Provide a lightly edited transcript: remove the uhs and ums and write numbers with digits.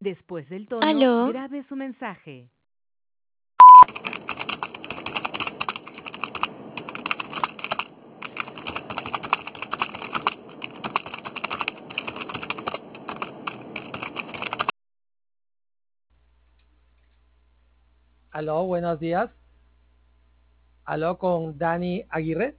Después del tono, Aló, grabe su mensaje. Aló, buenos días. Aló con Dani Aguirre.